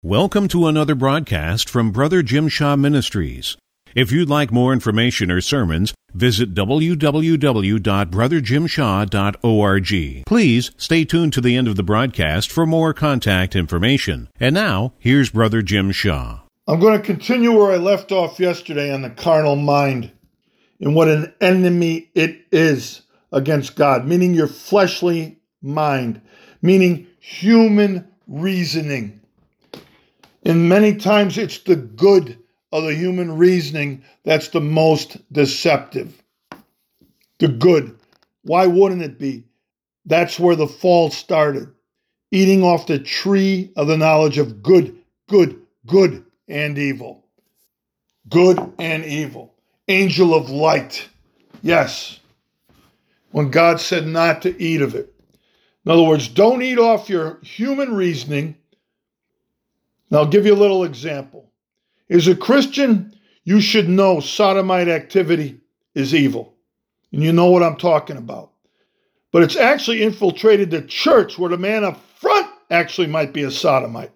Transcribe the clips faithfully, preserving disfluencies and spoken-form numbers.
Welcome to another broadcast from Brother Jim Shaw Ministries. If you'd like more information or sermons, visit w w w dot brother jim shaw dot org. Please stay tuned to the end of the broadcast for more contact information. And now, here's Brother Jim Shaw. I'm going to continue where I left off yesterday on the carnal mind and what an enemy it is against God, meaning your fleshly mind, meaning human reasoning. And many times it's the good of the human reasoning that's the most deceptive. The good. Why wouldn't it be? That's where the fall started. Eating off the tree of the knowledge of good, good, good, and evil. Good and evil. Angel of light. Yes. When God said not to eat of it. In other words, don't eat off your human reasoning. Now, I'll give you a little example. As a Christian, you should know sodomite activity is evil. And you know what I'm talking about. But it's actually infiltrated the church where the man up front actually might be a sodomite.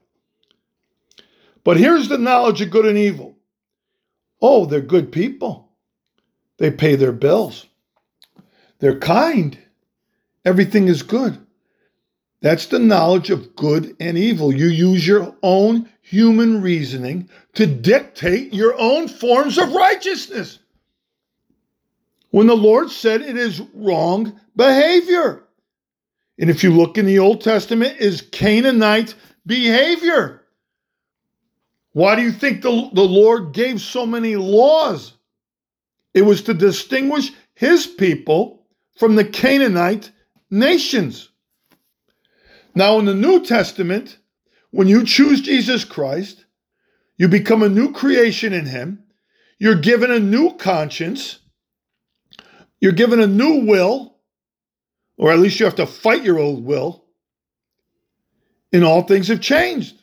But here's the knowledge of good and evil. Oh, they're good people. They pay their bills. They're kind. Everything is good. That's the knowledge of good and evil. You use your own human reasoning to dictate your own forms of righteousness. When the Lord said it is wrong behavior. And if you look in the Old Testament, is Canaanite behavior. Why do you think the, the Lord gave so many laws? It was to distinguish his people from the Canaanite nations. Now, in the New Testament, when you choose Jesus Christ, you become a new creation in him. You're given a new conscience. You're given a new will, or at least you have to fight your old will. And all things have changed.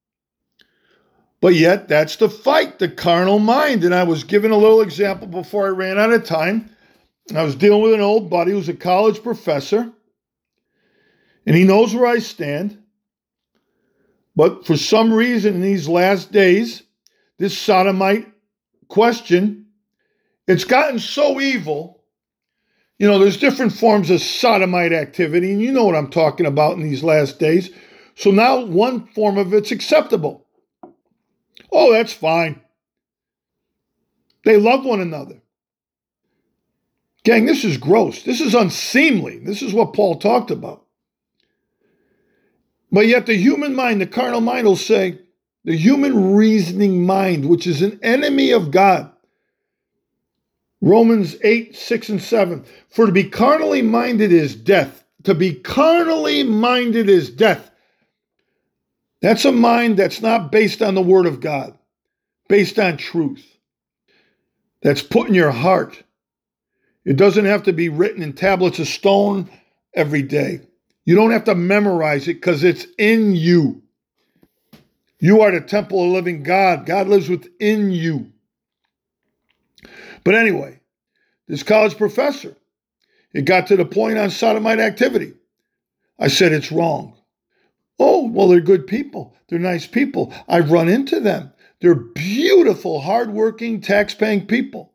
But yet, that's the fight, the carnal mind. And I was given a little example before I ran out of time. I was dealing with an old buddy who's a college professor. And he knows where I stand. But for some reason in these last days, this sodomite question, it's gotten so evil. You know, there's different forms of sodomite activity, and you know what I'm talking about in these last days. So now one form of it's acceptable. Oh, that's fine. They love one another. Gang, this is gross. This is unseemly. This is what Paul talked about. But yet the human mind, the carnal mind will say, the human reasoning mind, which is an enemy of God. Romans eight, six, and seven. For to be carnally minded is death. To be carnally minded is death. That's a mind that's not based on the word of God, based on truth. That's put in your heart. It doesn't have to be written in tablets of stone every day. You don't have to memorize it because it's in you. You are the temple of the living God. God lives within you. But anyway, this college professor, it got to the point on sodomite activity. I said it's wrong. Oh, well, they're good people. They're nice people. I've run into them. They're beautiful, hardworking, tax-paying people.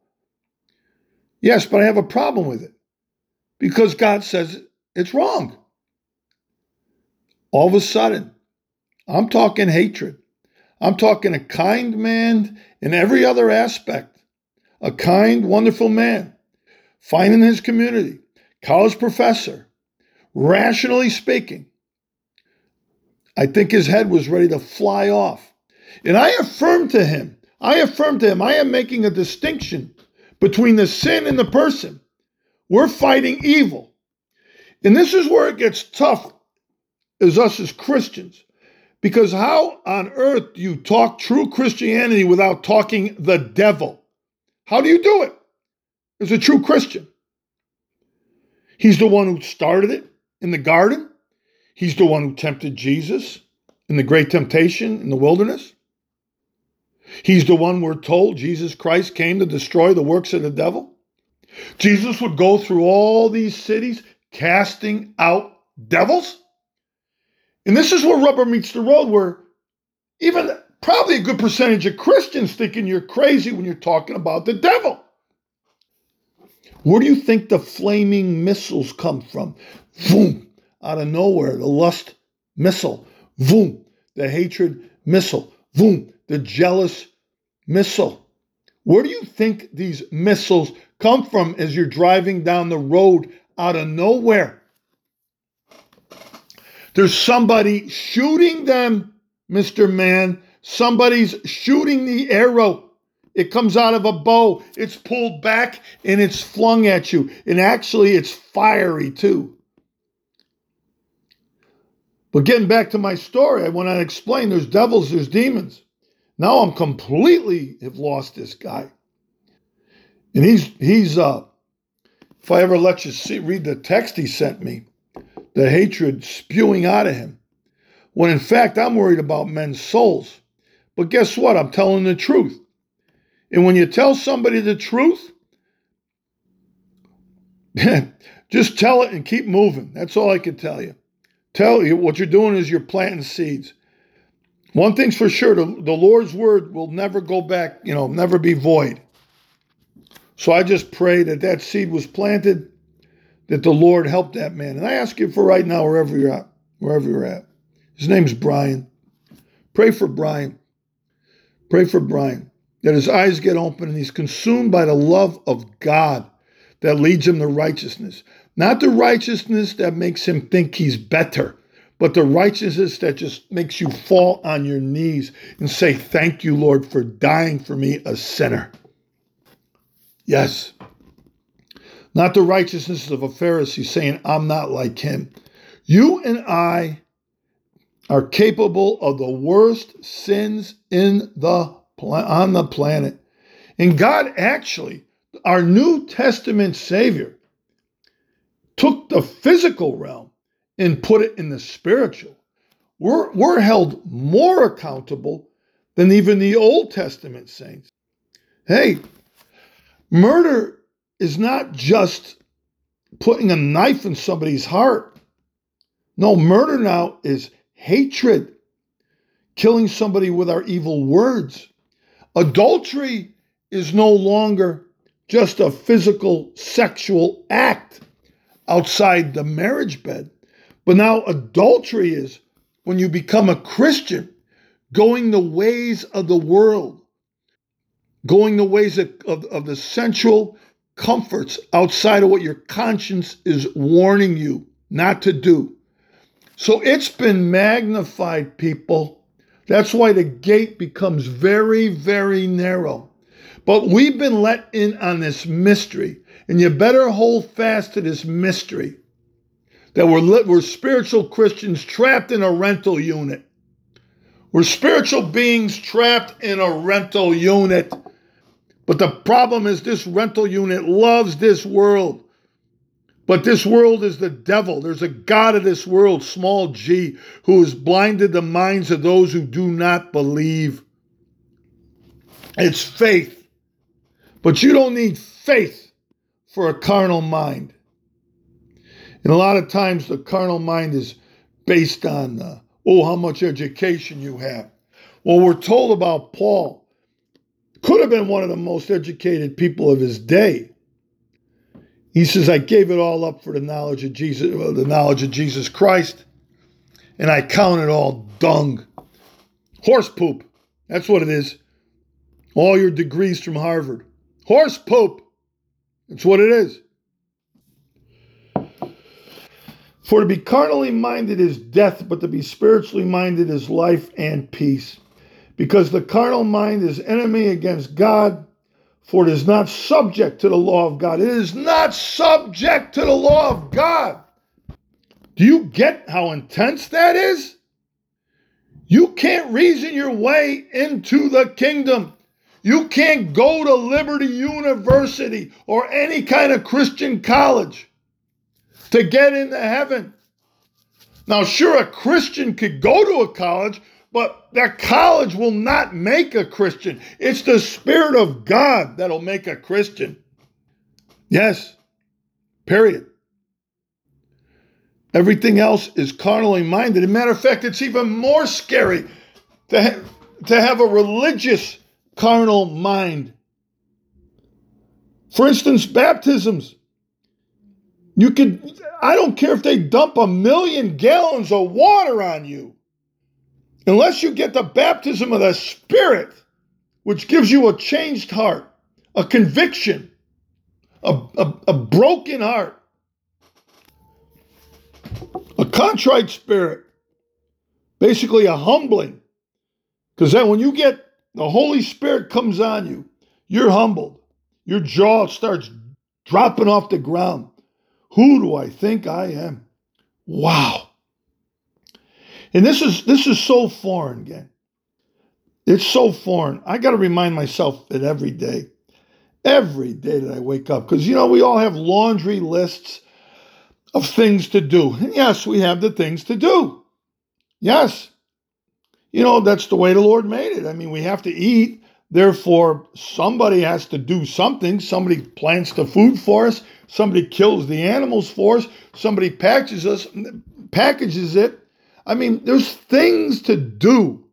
Yes, but I have a problem with it because God says it's wrong. All of a sudden, I'm talking hatred. I'm talking a kind man in every other aspect. A kind, wonderful man, fine in his community, college professor, rationally speaking. I think his head was ready to fly off. And I affirmed to him, I affirmed to him, I am making a distinction between the sin and the person. We're fighting evil. And this is where it gets tough as us as Christians. Because how on earth do you talk true Christianity without talking the devil? How do you do it as a true Christian? He's the one who started it in the garden. He's the one who tempted Jesus in the great temptation in the wilderness. He's the one we're told Jesus Christ came to destroy the works of the devil. Jesus would go through all these cities casting out devils. And this is where rubber meets the road, where even probably a good percentage of Christians thinking you're crazy when you're talking about the devil. Where do you think the flaming missiles come from? Boom, out of nowhere, the lust missile. Boom, the hatred missile. Boom, the jealous missile. Where do you think these missiles come from as you're driving down the road out of nowhere? There's somebody shooting them, Mister Man. Somebody's shooting the arrow. It comes out of a bow. It's pulled back and it's flung at you. And actually, it's fiery too. But getting back to my story, I went on to explain there's devils, there's demons. Now I'm completely have lost this guy. And he's, he's uh, if I ever let you see, read the text he sent me, the hatred spewing out of him. When in fact, I'm worried about men's souls. But guess what? I'm telling the truth. And when you tell somebody the truth, just tell it and keep moving. That's all I can tell you. Tell you what you're doing is you're planting seeds. One thing's for sure, the, the Lord's word will never go back, you know, never be void. So I just pray that that seed was planted, that the Lord helped that man. And I ask you for right now, wherever you're at, wherever you're at. His name's Brian. Pray for Brian. Pray for Brian, that his eyes get open and he's consumed by the love of God that leads him to righteousness. Not the righteousness that makes him think he's better, but the righteousness that just makes you fall on your knees and say, thank you, Lord, for dying for me, a sinner. Yes. Not the righteousness of a Pharisee saying, I'm not like him. You and I are capable of the worst sins in the on the planet. And God actually, our New Testament Savior, took the physical realm and put it in the spiritual. We're, we're held more accountable than even the Old Testament saints. Hey, murder is not just putting a knife in somebody's heart. No, murder now is hatred, killing somebody with our evil words. Adultery is no longer just a physical sexual act outside the marriage bed. But now adultery is when you become a Christian, going the ways of the world, going the ways of, of, of the sensual comforts outside of what your conscience is warning you not to do. So it's been magnified, people. That's why the gate becomes very, very narrow. But we've been let in on this mystery, and you better hold fast to this mystery that we're, lit, we're spiritual Christians trapped in a rental unit. We're spiritual beings trapped in a rental unit. But the problem is this rental unit loves this world. But this world is the devil. There's a God of this world, small g, who has blinded the minds of those who do not believe. It's faith. But you don't need faith for a carnal mind. And a lot of times the carnal mind is based on, uh, oh, how much education you have. Well, we're told about Paul. Could have been one of the most educated people of his day. He says, I gave it all up for the knowledge of Jesus, the knowledge of Jesus Christ, and I count it all dung. Horse poop. That's what it is. All your degrees from Harvard. Horse poop. That's what it is. For to be carnally minded is death, but to be spiritually minded is life and peace. Because the carnal mind is enemy against God, for it is not subject to the law of God. It is not subject to the law of God. Do you get how intense that is? You can't reason your way into the kingdom. You can't go to Liberty University or any kind of Christian college to get into heaven. Now, sure, a Christian could go to a college, but that college will not make a Christian. It's the Spirit of God that'll make a Christian. Yes, period. Everything else is carnally minded. As a matter of fact, it's even more scary to, ha- to have a religious carnal mind. For instance, baptisms. You could, I don't care if they dump a million gallons of water on you. Unless you get the baptism of the Spirit, which gives you a changed heart, a conviction, a, a, a broken heart, a contrite spirit, basically a humbling. Because then when you get the Holy Spirit comes on you, you're humbled. Your jaw starts dropping off the ground. Who do I think I am? Wow. And this is this is so foreign, again. It's so foreign. I got to remind myself it every day. Every day that I wake up. Because, you know, we all have laundry lists of things to do. And yes, we have the things to do. Yes. You know, that's the way the Lord made it. I mean, we have to eat. Therefore, somebody has to do something. Somebody plants the food for us. Somebody kills the animals for us. Somebody packages us, packages it. I mean, there's things to do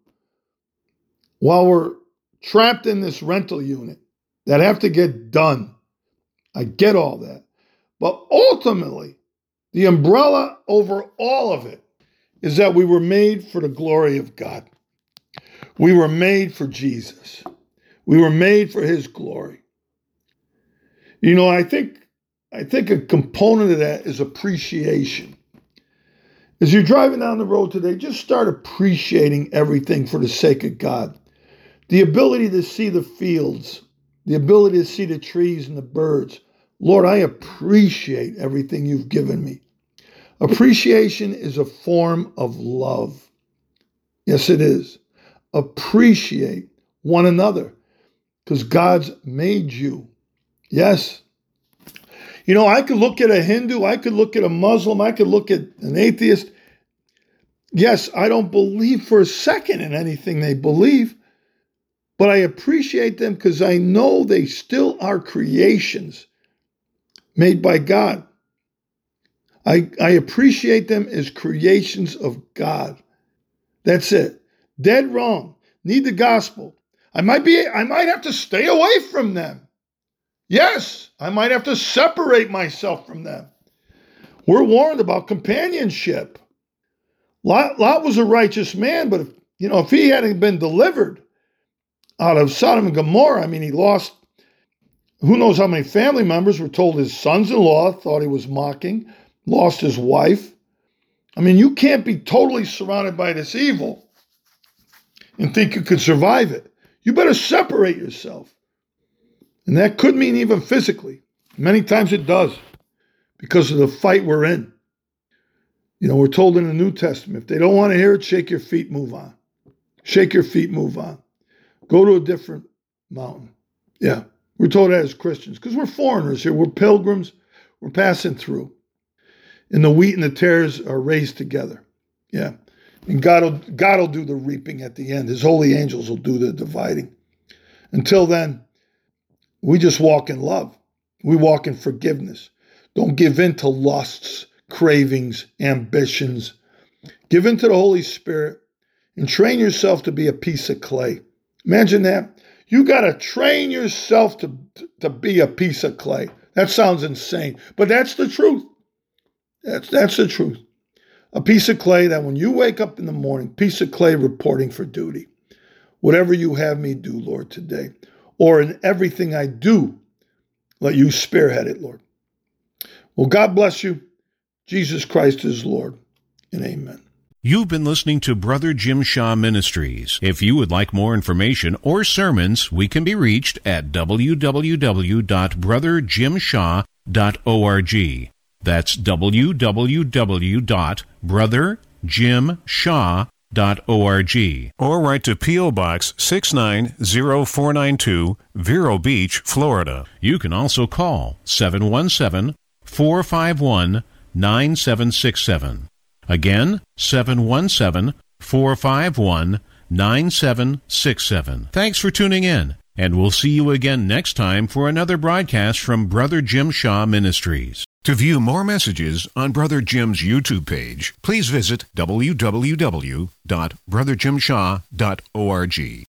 while we're trapped in this rental unit that have to get done. I get all that. But ultimately, the umbrella over all of it is that we were made for the glory of God. We were made for Jesus. We were made for his glory. You know, I think I think a component of that is appreciation. As you're driving down the road today, just start appreciating everything for the sake of God. The ability to see the fields, the ability to see the trees and the birds. Lord, I appreciate everything you've given me. Appreciation is a form of love. Yes, it is. Appreciate one another because God's made you. Yes. You know, I could look at a Hindu, I could look at a Muslim, I could look at an atheist. Yes, I don't believe for a second in anything they believe, but I appreciate them because I know they still are creations made by God. I, I appreciate them as creations of God. That's it. Dead wrong. Need the gospel. I might be, I might have to stay away from them. Yes, I might have to separate myself from them. We're warned about companionship. Lot, Lot was a righteous man, but if, you know, if he hadn't been delivered out of Sodom and Gomorrah, I mean, he lost, who knows how many family members were told his sons-in-law thought he was mocking, lost his wife. I mean, you can't be totally surrounded by this evil and think you could survive it. You better separate yourself. And that could mean even physically. Many times it does because of the fight we're in. You know, we're told in the New Testament, if they don't want to hear it, shake your feet, move on. Shake your feet, move on. Go to a different mountain. Yeah, we're told that as Christians because we're foreigners here. We're pilgrims. We're passing through. And the wheat and the tares are raised together. Yeah. And God will, God will do the reaping at the end. His holy angels will do the dividing. Until then, we just walk in love. We walk in forgiveness. Don't give in to lusts, cravings, ambitions. Give in to the Holy Spirit and train yourself to be a piece of clay. Imagine that. You got to train yourself to, to be a piece of clay. That sounds insane, but that's the truth. That's, that's the truth. A piece of clay that when you wake up in the morning, piece of clay reporting for duty. Whatever you have me do, Lord, today, or in everything I do, let you spearhead it, Lord. Well, God bless you. Jesus Christ is Lord, and amen. You've been listening to Brother Jim Shaw Ministries. If you would like more information or sermons, we can be reached at w w w dot brother jim shaw dot org. That's w w w dot brother jim shaw dot org. Or write to P O. Box six nine zero four nine two, Vero Beach, Florida. You can also call seven one seven, four five one, nine seven six seven. Again, seven one seven, four five one, nine seven six seven. Thanks for tuning in, and we'll see you again next time for another broadcast from Brother Jim Shaw Ministries. To view more messages on Brother Jim's YouTube page, please visit w w w dot brother jim shaw dot org.